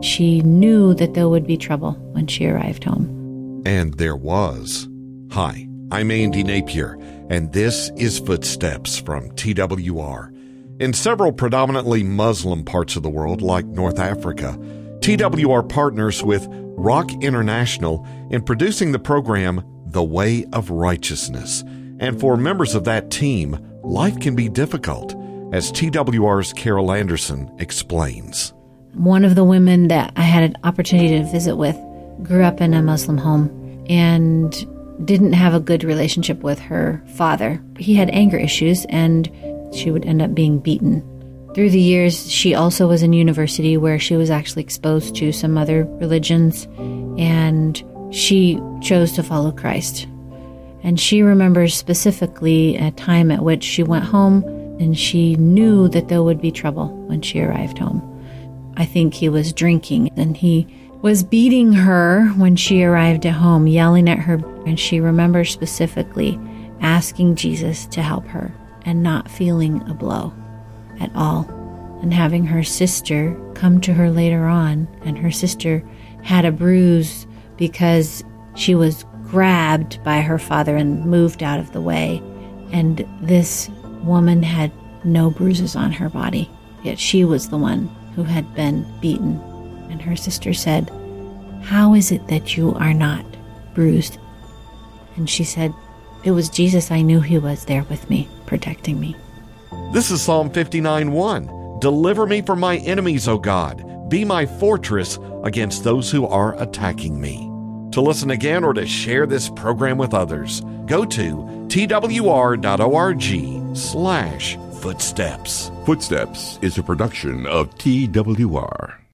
she knew that there would be trouble when she arrived home. And there was. Hi, I'm Andy Napier, and this is Footsteps from TWR. In several predominantly Muslim parts of the world, like North Africa, TWR partners with Rock International in producing the program The Way of Righteousness. And for members of that team, life can be difficult, as TWR's Carol Anderson explains. One of the women that I had an opportunity to visit with grew up in a Muslim home and didn't have a good relationship with her father. He had anger issues, and she would end up being beaten. Through the years, she also was in university where she was actually exposed to some other religions, and she chose to follow Christ. And she remembers specifically a time at which she went home, and she knew that there would be trouble when she arrived home. I think he was drinking, and he was beating her when she arrived at home, yelling at her. And she remembers specifically asking Jesus to help her and not feeling a blow at all. And having her sister come to her later on, and her sister had a bruise because she was grabbed by her father and moved out of the way. And this woman had no bruises on her body, yet she was the one who had been beaten. And her sister said, "How is it that you are not bruised?" And she said, "It was Jesus. I knew he was there with me, protecting me." This is Psalm 59:1. Deliver me from my enemies, O God. Be my fortress against those who are attacking me. To listen again or to share this program with others, go to twr.org/footsteps. Footsteps is a production of TWR.